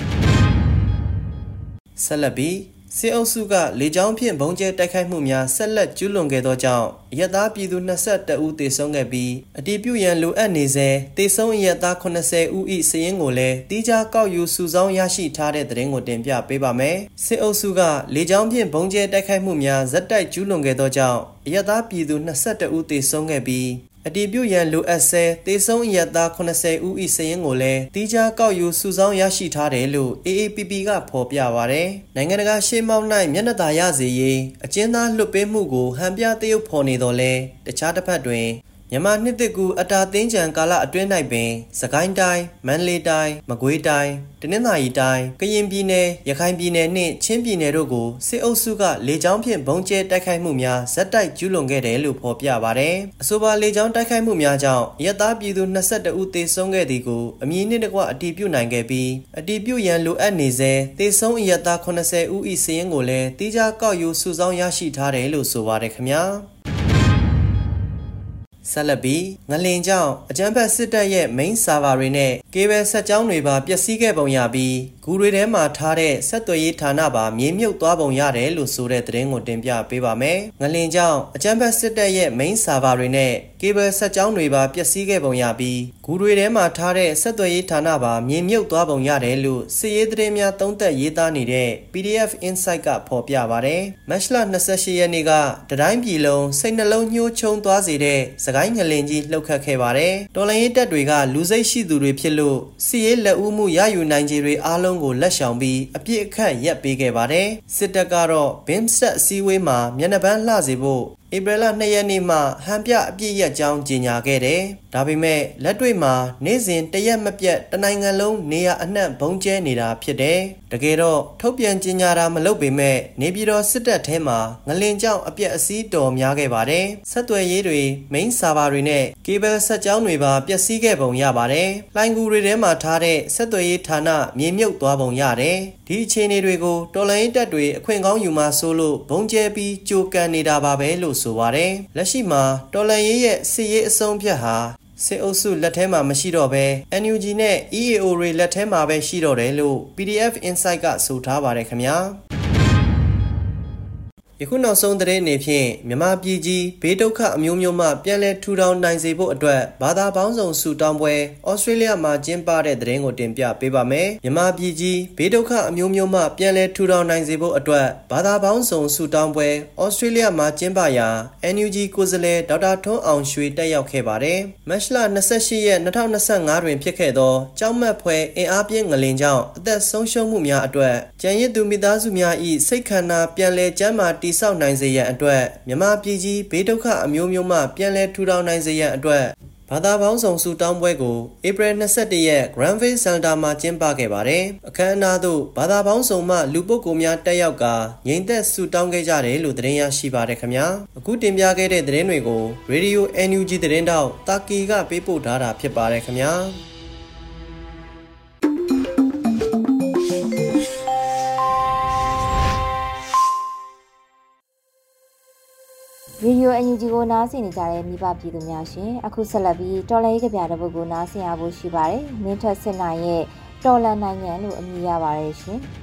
ဆက်လက်ပြီးစစ်အုပ်စုကလေကြောင်းဖြင့်ဘုံကျဲတိုက်ခိုက်မှုများဆက်လက်ကျူးလွန်ခဲ့သောကြောင့်အရက်သားပြည်သူ22ဦးသေဆုံးခဲ့ပြီးအတည်ပြုရန်လိုအပ်နေစေသေဆုံးအရက်သား80ဦး၏စာရင်းကိုလည်းတိကျကောက်ယူစုဆောင်းရရှိထားတဲ့သတင်းကိုတင်ပြပေးပါမယ်။စစ်အုပ်စုကလေကြောင်းဖြင့်ဘုံကျဲတိုက်ခိုက်မှုများဇက်တိုက်ကျူးလွန်ခဲ့သောကြောင့်အရက်သားပြည်သူ22ဦးသေဆုံးခဲ့ပြီးအတည်ပြုရန်လိုအပ်ဆဲသေဆုံးအရက်သား80ဦး၏စာရင်းကိုလည်းတိကျကောက်ယူစုဆောင်းရရှိထားတယ်လို့ AAPP ကဖော်ပြပါတယ်။နိုင်ငံတကာရှေ့မှောက်၌မျက်နှာသာရစေရေးအကျဉ်းသားလွှတ်ပေးမှုကိုဟန်ပြသရုပ်ဖော်နေတော်လဲတခြားတစ်ဖက်တွင်မြန်မာနှစ်သစ်ကူအတာသိန်းချံကာလအတွင်း၌ပင်စကိုင်းတိုင်းမန္တလေးတိုင်းမကွေးတိုင်းတနင်္သာရီတိုင်းကရင်ပြည်နယ်ရခိုင်ပြည်နယ်နှင့်ချင်းပြည်နယ်တို့ကိုစစ်အုပ်စုကလေကြောင်းဖြင့်ဘုံကျဲတိုက်ခိုက်မှုများဇက်တိုက်ကျူးလွန်ခဲ့တယ်လို့ဖော်ပြပါတယ်။အဆိုပါလေကြောင်းတိုက်ခိုက်မှုများကြောင့်ရက်သားပြည်သူ22ဦးသေဆုံးခဲ့သည်ကိုအမည်နှင့်တကွအတည်ပြုနိုင်ခဲ့ပြီးအတည်ပြုရန်လိုအပ်နေစေသေဆုံးရက်သား80ဦး၏စာရင်းကိုလည်းတိကျကောက်ယူစုဆောင်းရရှိထားတယ်လို့ဆိုပါတယ်ခင်ဗျာ။ဆက်လက်ပြီးငလင်ကြောင့်အကြမ်းဖက်စစ်တပ်ရဲ့ main server တွေနဲ့ cable ဆက်ကြောင်းတွေပါပျက်စီးခဲ့ပုံရပြီးဂူတွေထဲမှာထားတဲ့ဆက်သွယ်ရေးဌာနပါမြေမြုပ်သွားပုံရတယ်လို့ဆိုတဲ့သတင်းကိုတင်ပြပေးပါမယ်။ငလင်ကြောင့်အကြမ်းဖက်စစ်တပ်ရဲ့ main server တွေနဲ့ cable ဆက်ကြောင်းတွေပါပျက်စီးခဲ့ပုံရပြီးဂူတွေထဲမှာထားတဲ့ဆက်သွယ်ရေးဌာနပါမြေမြုပ်သွားပုံရတယ်လို့စစ်ရေးသတင်းများသုံးသပ်ရေးသားနေတဲ့ PDF Insight ကဖော်ပြပါတယ်။မတ်လ28ရက်နေ့ကတတိုင်းပြည်လုံးစိတ်နှလုံးညှိုးချုံသွားစေတဲ့စကိုင်းငလင်ကြီးလှုပ်ခတ်ခဲ့ပါတယ်။တော်လှန်ရေးတပ်တွေကလူစိတ်ရှိသူတွေဖြစ်လို့စစ်ရေးလက်ဦးမှုရယူနိုင်ခြေတွေအားလုံးကိုလက်ရှောင်ပြီးအပြစ်အခတ်ရပ်ပေးခဲ့ပါတယ်။စစ်တပ်ကတော့ BIMSTEC အစည်းအဝေးမှာမျက်နှာပန်းလှစေဖို့ဧပြီလ2ရက်နေ့မှဟန်ပြအပြည့်ရက်ကြောင်းကြေညာခဲ့တယ်။ဒါပေမဲ့လက်တွေ့မှာနေ့စဉ်တရက်မပြတ်တနိုင်ငံလုံးနေရာအနှံ့ဘုံကျဲနေတာဖြစ်တယ်။တကယ်တော့ထုတ်ပြန်ကြေညာတာမလုပ်ပေမဲ့နေပြည်တော်စစ်တပ်ထဲမှာငလင်ကြောင့်အပြက်အစီးတော်များခဲ့ပါတယ်။ဆက်သွယ်ရေးတွေ main server တွေနဲ့ cable ဆက်ကြောင်းတွေပါပျက်စီးခဲ့ပုံရပါတယ်။လိုင်းကူတွေထဲမှာထားတဲ့ဆက်သွယ်ရေးဌာနမြေမြုပ်သွားပုံရတယ်။ဒီအခြေအနေတွေကိုတော်လှန်ရေးတပ်တွေအခွင့်ကောင်းယူမှဆိုလို့ဘုံကျဲပြီးကြိုကန်နေတာပါပဲလို့ဆိုပါတယ်။လက်ရှိမှာတော်လှန်ရေးရဲ့စစ်ရေးအဆုံးဖြတ်ဟာစစ်အုပ်စုလက်ထဲမှာမရှိတော့ဘဲ NUG နဲ့ EAO တွေလက်ထဲမှာပဲရှိတော့တယ်လို့ PDF Insight ကဆိုထားပါတယ်ခင်ဗျာ။ယခုနောက်ဆုံးသတင်းအနေဖြင့်မြန်မာပြည်ကြီးဘေးဒုက္ခအမျိုးမျိုးမှပြန်လည်ထူထောင်နိုင်စေဖို့အတွက်ဘာသာပေါင်းစုံစုတောင်းပွဲဩစတြေးလျမှာကျင်းပတဲ့သတင်းကိုတင်ပြပေးပါမယ်။မြန်မာပြည်ကြီးဘေးဒုက္ခအမျိုးမျိုးမှပြန်လည်ထူထောင်နိုင်စေဖို့အတွက်ဘာသာပေါင်းစုံစုတောင်းပွဲဩစတြေးလျမှာကျင်းပရာ NUG ကိုယ်စားလှယ်ဒေါက်တာထွန်းအောင်ရွှေတက်ရောက်ခဲ့ပါတယ်။မတ်လ28ရက်2025တွင်ဖြစ်ခဲ့သောကြောက်မက်ဖွယ်အင်အားပြင်းငလင်ကြောင့်အသက်ဆုံးရှုံးမှုများအတွက်ကျန်ရစ်သူမိသားစုများ၏စိတ်ခန္ဓာပြန်လည်ကျန်းမာတည်ဆောက်နိုင်စေရန်အတွက်မြန်မာပြည်ကြီးဘေးဒုက္ခအမျိုးမျိုးမှပြန်လည်ထူထောင်နိုင်စေရန်အတွက်ဘာသာပေါင်းစုံဆူတောင်းပွဲကိုဧပြီ21ရက် Granville Center မှာကျင်းပခဲ့ပါတယ်။အခမ်းအနားသို့ဘာသာပေါင်းစုံမှလူပုဂ္ဂိုလ်များတက်ရောက်ကာငြိမ်သက်ဆူတောင်းခဲ့ကြတယ်လို့သတင်းရရှိပါတယ်ခင်ဗျာ။အခုတင်ပြခဲ့တဲ့သတင်းတွေကို Radio NUG သတင်းတောက်တာကီကပေးပို့ထားတာဖြစ်ပါတယ်ခင်ဗျာ။ရေဒီယို NUG ကိုနားဆင်နေကြတဲ့မိဘပြည်သူများရှင်အခုဆက်လက်ပြီးတော်လန်ရေးကြပြတဲ့ပုဂ္ဂိုလ်နားဆင်ရဖို့ရှိပါတယ်။မင်းထက်စစ်နိုင်ရဲ့တော်လန်နိုင်ငံလို့အမည်ရပါတယ်ရှင်။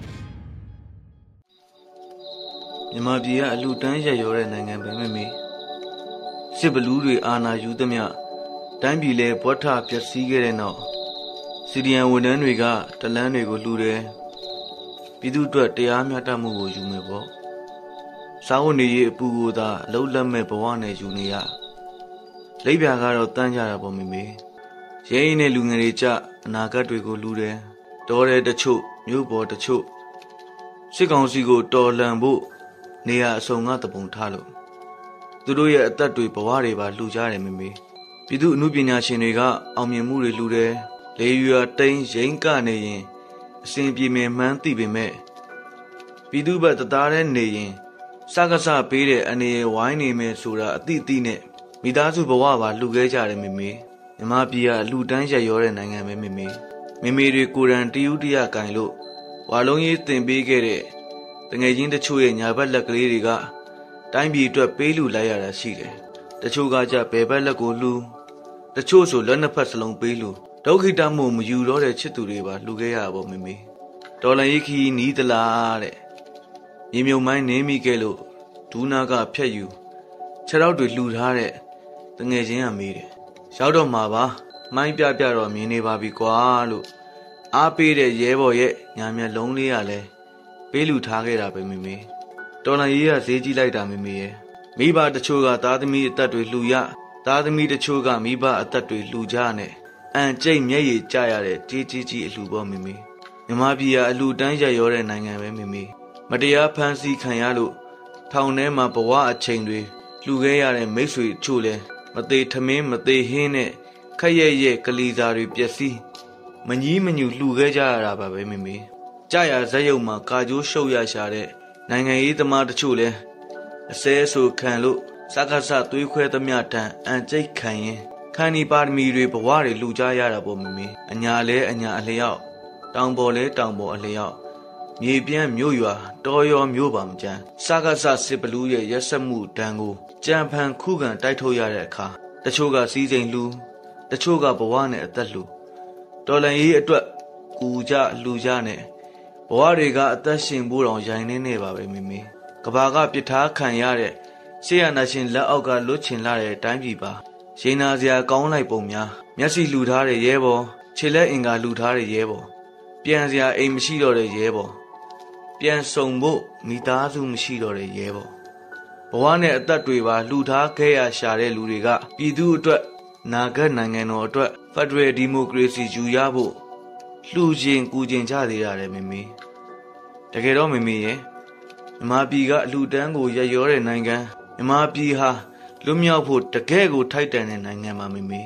မြန်မာပြည်ကအလူတန်းရရောတဲ့နိုင်ငံပဲမေစစ်ဘလူးတွေအာဏာယူသမျှတိုင်းပြည်လဲဘွက်ထပျက်စီးခဲ့တဲ့နောက်စီဒီယန်ဝန်ထမ်းတွေကတလန်းတွေကိုလှူတယ်။ပြည်သူ့အတွက်တရားမျှတမှုကိုယူမယ်ပေါ့။စားဝတ်နေရေးအပူကိုသာအလုံးလက်မဲ့ဘဝနဲ့ယူနေရလိပ်ပြာကတော့တန်းကြတာပေါ့မေရဲရင်နဲ့လူငယ်တွေကြအနာဂတ်တွေကိုလူတယ်တော်တယ်တချို့မြို့ပေါ်တချို့စစ်ကောင်စီကိုတော်လှန်ဖို့နေရာအစုံကတပုံထားလို့သူတို့ရဲ့အသက်တွေဘဝတွေပါလှူကြတယ်မေပြည်သူအမှုပညာရှင်တွေကအောင်မြင်မှုတွေလှူတယ်လေရွာတိန်ရိမ့်ကနေရင်အစဉ်ပြေမြင်မှန်းသိပေမဲ့ပြည်သူ့ဘက်တသားတဲ့နေရင်စကားစပေးတဲ့အနေရဝိုင်းနေမယ်ဆိုတာအတိအသိနဲ့မိသားစုဘဝပါလှူခဲ့ကြတယ်မေမြန်မာပြည်ကအလူတန်းရရောတဲ့နိုင်ငံပဲမေတွေကိုယ်တိုင်တယူတရကင်လို့ဝါလုံးရေးတင်ပေးခဲ့တဲ့တငယ်ချင်းတချို့ရဲ့ညာဘက်လက်ကလေးတွေကတိုင်းပြည်အတွက်ပေးလူလိုက်ရတာရှိတယ်တချို့ကကြဘယ်ဘက်လက်ကိုလှူတချို့ဆိုလက်နှစ်ဖက်စလုံးပေးလူဒုက္ခိတမှုမယူတော့တဲ့ချစ်သူတွေပါလှူခဲ့ရပါမေတော်လန်ရေးခီးနီးသလားတဲ့မြေမြုံမိုင်းနင်းမိခဲ့လို့ဒူးနာကဖြက်ယူခြေထောက်တွေလှူထားတဲ့တငယ်ချင်းကမေးတယ်ရောက်တော့မှာပါမိုင်းပြတော့မြင်နေပါပြီကွာလို့အားပေးတဲ့ရဲဘော်ရဲ့ညာမျက်လုံးလေးကလည်းပေးလူထားခဲ့တာပဲမေတော်လန်ရေးကဈေးကြီးလိုက်တာမေရဲ့မိဘတချို့ကသားသမီးအသက်တွေလှူရသားသမီးတချို့ကမိဘအသက်တွေလှူကြနဲ့အန်ကျိတ်မျက်ရည်ကျရတဲ့ကြီးအလှူပေါ့မေမြန်မာပြည်ကအလှူတန်းရရောတဲ့နိုင်ငံပဲမေမတရားဖမ်းဆီးခံရလို့ထောင်ထဲမှာဘဝအချိန်တွေလှူခဲ့ရတဲ့မိတ်ဆွေချို့လဲမသေးထမင်းမသေးဟင်းနဲ့ခက်ရဲ့ကလီစာတွေပျက်စီးမကြီးမညူလှူခဲ့ကြရတာပါပဲမေကြာရဇက်ရုံမှာကာကျိုးရှုပ်ရရှာတဲ့နိုင်ငံရေးသမားတချို့လဲအစဲဆိုခံလို့စကားစသွေးခွဲသမျှတန်အန်ကျိတ်ခံရင်ခန္ဒီပါရမီတွေဘဝတွေလှူကြရတာပေါ့မေအညာလဲအညာအလျောက်တောင်ပေါ်လဲတောင်ပေါ်အလျောက်မြေပြန့်မြို့ရွာတော်ရောမြို့ပါမကျန်စကားစစစ်ဘလူးရဲ့ရက်ဆက်မှုတန်းကိုကြံဖန်ခုခံတိုက်ထုတ်ရတဲ့အခါတချို့ကစီးစိမ်လူတချို့ကဘဝနဲ့အသက်လူတော်လန်ရေးအတွက်ကူကြလူကြနဲ့ဘဝတွေကအသက်ရှင်ဖို့တောင်ရိုင်းနေပါပဲမေကဘာကပြစ်ထားခံရတဲ့ရှေ့ရနာရှင်လက်အောက်ကလွတ်ချင်လာတဲ့တိုင်းပြည်ပါရင်နာစရာကောင်းလိုက်ပုံများမျက်စိလှူထားတဲ့ရဲဘော်ခြေလက်အင်္ဂါလှူထားတဲ့ရဲဘော်ပြန်စရာအိမ်မရှိတော့တဲ့ရဲဘော်ပြန်ဆုံဖို့မိသားစုမရှိတော့တဲ့ရဲဘော်ဘဝနဲ့အသက်တွေပါလှူထားခဲ့ရရှာတဲ့လူတွေကပြည်သူအတွက်နာဂတ်နိုင်ငံတော်အတွက်ဖက်ဒရယ်ဒီမိုကရေစီယူရဖို့လှူခြင်းကူခြင်းကြသေးရတယ်မေတကယ်တော့မေရဲ့မြန်မာပြည်ကအလှူဒန်းကိုရရောတဲ့နိုင်ငံမြန်မာပြည်ဟာလွတ်မြောက်ဖို့တကယ်ကိုထိုက်တန်တဲ့နိုင်ငံပါမေ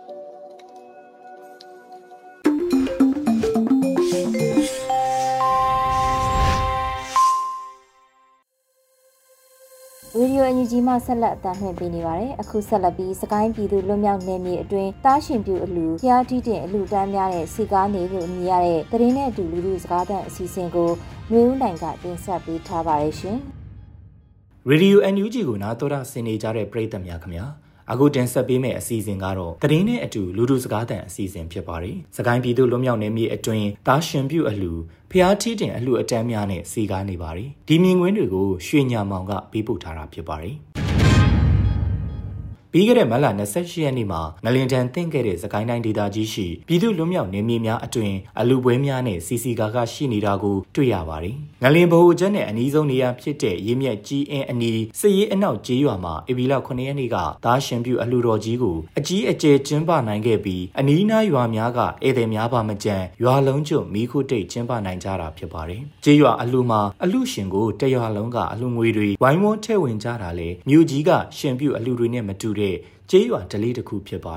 ရေဒီယို NUG မှဆက်လက်အသံလွှင့်ပေးနေပါတယ်။အခုဆက်လက်ပြီးစကိုင်းပြည်သူလွတ်မြောက်နယ်မြေအတွင်းတားရှင်ပြူအလူဖျားတီးတင်အလူတန်းများတဲ့စီကားနေလို့အမည်ရတဲ့သတင်းနဲ့အတူလူလူစကားသံအစီအစဉ်ကိုမျိုးဦးနိုင်ကတင်ဆက်ပေးထားပါတယ်ရှင်။ Radio NUG ကိုနားတော်တာဆင်နေကြတဲ့ပရိသတ်များခင်ဗျာအခုတင်ဆက်ပေးမယ့်အစီအစဉ်ကတော့သတင်းနဲ့အတူလူလူစကားသံအစီအစဉ်ဖြစ်ပါတယ်။စကိုင်းပြည်သူလွတ်မြောက်နယ်မြေအတွင်းတားရှင်ပြူအလူဖျားထီးတင်အလှအတန်းများနဲ့စီကားနေပါတယ်။ဒီမြင်ကွင်းတွေကိုရွှေညာမောင်ကပေးပို့ထားတာဖြစ်ပါတယ်။ပြီးခဲ့တဲ့မတ်လ28ရက်နေ့မှာငလင်တန်တင့်ခဲ့တဲ့စကိုင်းတိုင်းဒေသကြီးရှိပြည်သူ့လွတ်မြောက်နယ်မြေများအတွင်အလူပွဲများနဲ့စီစီကာကရှိနေတာကိုတွေ့ရပါတယ်။ငလင်ဘိုကျက်နဲ့အနီးဆုံးနေရာဖြစ်တဲ့ရင်းမြက်ကြီးအင်းအနီးစစ်ရေးအနောက်ကျေးရွာမှာဧပြီလ9ရက်နေ့ကသားရှင်ပြူအလူတော်ကြီးကိုအကြီးအကျယ်ကျင်းပနိုင်ခဲ့ပြီးအနီးနားရွာများကဧည့်သည်များပါမကြံရွာလုံးကျွတ်မီးခုတိတ်ကျင်းပနိုင်ကြတာဖြစ်ပါတယ်။ကျေးရွာအလူမှာအလူရှင်ကိုတရွာလုံးကအလူငွေတွေဝိုင်းဝန်းထည့်ဝင်ကြတာလေမြို့ကြီးကရှင်ပြူအလူတွေနဲ့မတူတဲ့ကျေးရွာဒလေးတစ်ခုဖြစ်ပါတယ်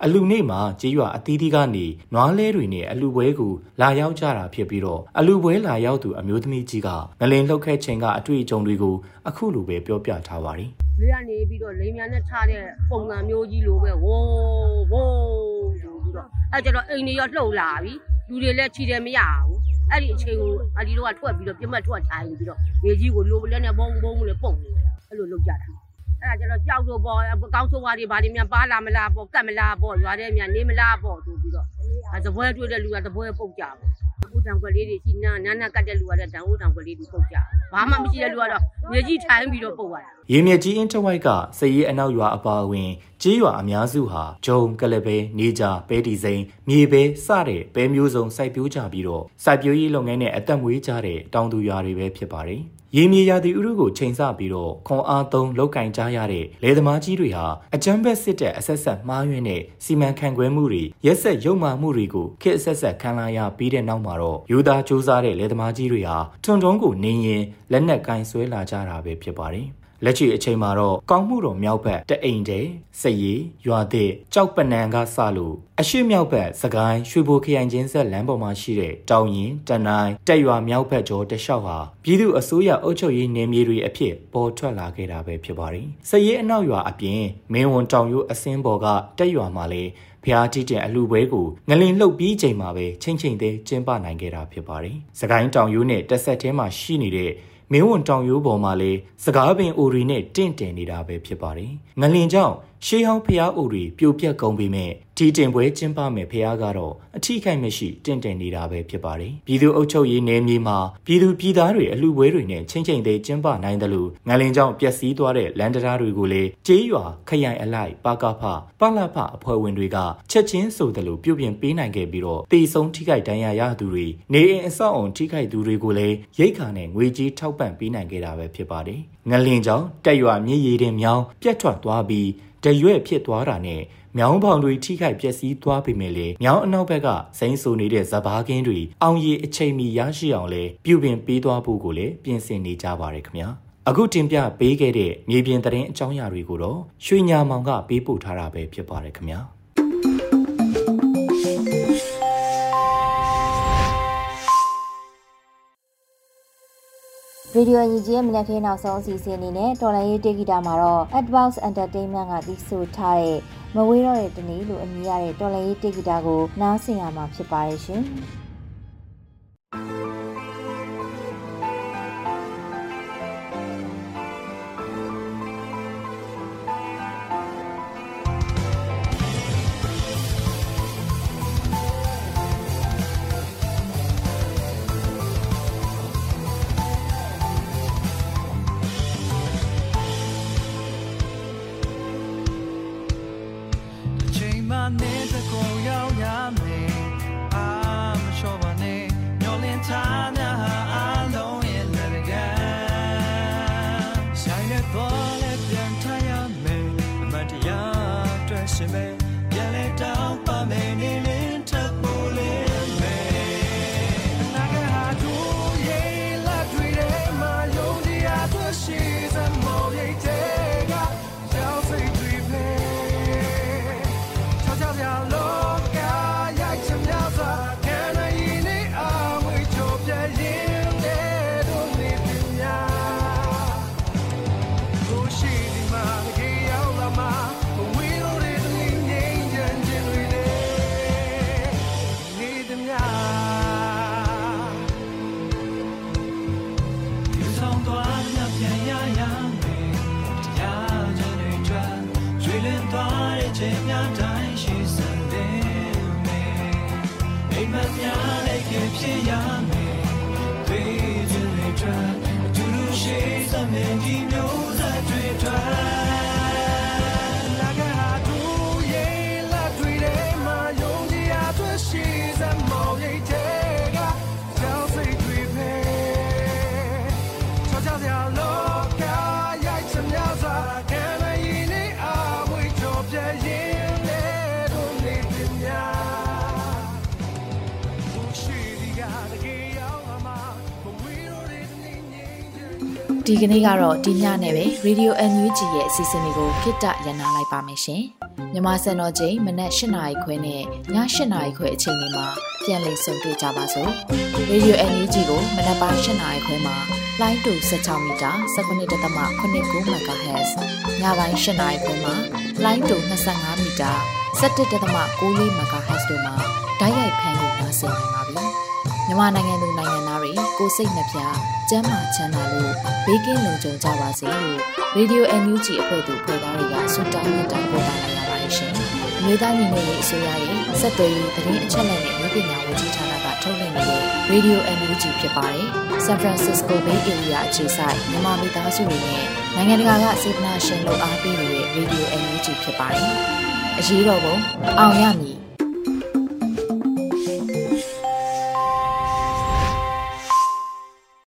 အလူနေ့မှာကြေးရွာအသီးသီးကနေနွားလဲတွေနဲ့အလူပွဲကိုလာရောက်ကြတာဖြစ်ပြီးတော့အလူပွဲလာရောက်သူအမျိုးသမီးကြီးကငလင်လှုပ်ခဲချိန်ကအတွေ့အကြုံတွေကိုအခုလိုပဲပြောပြထားပါတယ်။လေးကနေပြီးတော့လိမ်မြန်နဲ့ထားတဲ့ပုံစံမျိုးကြီးလိုပဲဝိုးဝိုးဆိုပြီးတော့အဲကျတော့အိမ်တွေရောလှုပ်လာပြီလူတွေလည်းခြေတယ်မရဘူးအဲ့ဒီအချိန်ကိုအဒီတော့ထွက်ပြီးတော့ပြတ်မှတ်ထွက်ထိုင်ပြီးတော့မြေကြီးကိုလိုလည်းနဲ့ဘုံဘုံလေးပုတ်နေတယ်အဲ့လိုလုပ်ကြတာအဲ့ဒါကျတော့ကြောက်တော့ပေါ့ကောင်းဆိုးဝါးတွေဘာတွေများပါလာမလားပေါ့ကတ်မလားပေါ့ရွာထဲများနေမလားပေါ့ဆိုပြီးတော့သပွဲတွေ့တဲ့လူကသပွဲပုတ်ကြပေါ့ဦးတံခွက်လေးတွေရှိနာကတ်တဲ့လူကလည်းတန်ဦးတံခွက်လေးတွေပုတ်ကြဘာမှမရှိတဲ့လူကတော့မြေကြီးထိုင်ပြီးတော့ပုတ်ရတာရေမြကြီးအင်းတဝိုက်ကစည်ရေးအနောက်ရွာအပါအဝင်ကြေးရွာအများစုဟာဂျုံကလပဲနေကြပဲဒီစိန်မြေပဲစတဲ့ပဲမျိုးစုံစိုက်ပျိုးကြပြီးတော့စိုက်ပျိုးရေးလုပ်ငန်းနဲ့အသက်မွေးကြတဲ့တောင်သူရွာတွေပဲဖြစ်ပါတယ်ရေမြေရာသီဥတုကိုချိန်ဆပြီးတော့ခွန်အားသုံးလောက်ကင်ကြရတဲ့လယ်သမားကြီးတွေဟာအကြမ်းဖက်စစ်တဲ့အဆက်ဆက်မှားယွင်းတဲ့စီမံခန့်ခွဲမှုတွေရက်ဆက်ရုံမာမှုတွေကိုခေတ်အဆက်ဆက်ခံလာရပြီးတဲ့နောက်မှာတော့ယူသားစူးစမ်းတဲ့လယ်သမားကြီးတွေဟာထွန်းတုံးကိုနင်းရင်လက်နက်ကင်ဆွဲလာကြတာပဲဖြစ်ပါတယ်လက်ရှိအချိန်မှာတော့ကောင်းမှုတော်မြောက်ဘက်တအိမ်တဲစရီရွာသစ်ကြောက်ပနံကစလို့အရှိမြောက်ဘက်စကိုင်းရွှေဘိုခရိုင်ချင်းဆက်လမ်းပေါ်မှာရှိတဲ့တောင်ရင်တနိုင်းတက်ရွာမြောက်ဘက်ကျော်တလျှောက်ဟာပြည်သူအစိုးရအုပ်ချုပ်ရေးနယ်မြေတွေအဖြစ်ပေါ်ထွက်လာခဲ့တာပဲဖြစ်ပါတယ်စရီအနောက်ရွာအပြင်မင်းဝန်တောင်ရိုးအစင်းပေါ်ကတက်ရွာမှာလေဖျားတီးတဲ့အလူပွဲကိုငလင်လှုပ်ပြီးချိန်မှာပဲချင်းချင်းသေးကျင်းပနိုင်ခဲ့တာဖြစ်ပါတယ်စကိုင်းတောင်ရိုးနဲ့တက်ဆက်ထဲမှာရှိနေတဲ့မင်းဝန်တောင်ရိုးပေါ်မှာလေစကားပင်အိုရီနဲ့တင့်တယ်နေတာပဲဖြစ်ပါတယ်။ငလင်ကြောင့်ရှေးဟောင်းဖျားအိုရီပြိုပြက်ကုန်ပေမဲ့ဒီတင်ပွဲကျင်းပမယ်ဖျားကတော့အထိခိုက်မရှိတင့်တယ်နေတာပဲဖြစ်ပါတယ်။ပြည်သူအုပ်ချုပ်ရေးနယ်မြေမှာပြည်သူပြည်သားတွေအလှပွဲတွေနဲ့ချင်းချင်းသေးကျင်းပနိုင်တယ်လို့ငလင်ကြောင့်ပျက်စီးသွားတဲ့လန်တရာတွေကိုလေကျေးရွာခရိုင်အလိုက်ပါကဖပလဖအဖွဲ့ဝင်တွေကချက်ချင်းဆိုတယ်လို့ပြုပြင်ပေးနိုင်ခဲ့ပြီးတော့တေဆုံးထိခိုက်ဒဏ်ရာရသူတွေနေအိမ်အဆောက်အုံထိခိုက်သူတွေကိုလည်းရိတ်ခါနဲ့ငွေကြေးထောက်ပံ့ပေးနိုင်ခဲ့တာပဲဖြစ်ပါတယ်။ငလင်ကြောင့်တက်ရွာမြေရည်တင်မြောင်းပြတ်ထွက်သွားပြီးတရွဲ့ဖြစ်သွားတာနဲ့မြောင်းပေါင်တွေထိခိုက်ပျက်စီးသွားပေမဲ့လည်းမြောင်းအနောက်ဘက်ကစိမ့်ဆူနေတဲ့ဇဘာကင်းတွေအောင်ရည်အချိန်မီရရှိအောင်လဲပြုပြင်ပေးသွားဖို့ကိုလည်းပြင်ဆင်နေကြပါရခင်ဗျာအခုတင်ပြပေးခဲ့တဲ့မြေပြင်သတင်းအကြောင်းအရာတွေကိုတော့ရွှေညာမောင်ကပေးပို့ထားတာပဲဖြစ်ပါတယ်ခင်ဗျာရေဒီယိုအန်ယူဂျီရဲ့မနက်ခင်းနောက်ဆုံးအစီအစဉ်အနေနဲ့တော်လန်ရေးတေဂီတာမှာတော့ Advanced Entertainment ကတီးဆိုထားတဲ့မဝေးတော့တဲ့တနေ့လို့အမည်ရတဲ့တော်လန်ရေးတေဂီတာကိုနားဆင်ရမှာဖြစ်ပါတယ်ရှင်။ဒီကနေ့ကတော့ဒီညနဲ့ပဲ Radio NUG ရဲ့အစီအစဉ်လေးကိုခਿੱတရနာလိုက်ပါမယ်ရှင်။မြန်မာစံတော်ချိန်မနက်၈နာရီခွဲနဲ့ည၈နာရီခွဲအချိန်တွေမှာပြန်လည်ဆုံတွေ့ကြပါစို့။ Radio NUG ကိုမနက်ပိုင်း၈နာရီခွဲမှာလိုင်းတူ16မီတာ 19.89 MHz ညပိုင်း၈နာရီခွဲမှာလိုင်းတူ25မီတာ 17.94 MHz တို့မှာဓာတ်ရိုက်ဖမ်းလို့နားဆင်နိုင်ပါပြီ။မြန်မာနိုင်ငံသူနိုင်ငံသားတွေကိုစိတ်နှပြကျန်းမာချမ်းသာလို့ဘေးကင်းလုံခြုံကြပါစေလို့ Radio NUG အဖွဲ့သူဖွဲ့သားတွေကဆုတောင်းမြတ်တာပို့တာလာရပါတယ်ရှင်။အမျိုးသားညီညွတ်ရေးအစိုးရရဲ့စက်သွေးရေးသတင်းအချက်အလက်နဲ့လူပညာဝန်ကြီးဌာနကထုတ်လွှင့်နေတဲ့ Radio NUG ဖြစ်ပါတယ်။ San Francisco Bay Area အခြေစိုက်မြန်မာမိသားစုတွေနဲ့နိုင်ငံတကာကစေတနာရှင်လို့အားပေးနေတဲ့ Radio NUG ဖြစ်ပါတယ်။အရေးတော်ပုံအောင်ရမည်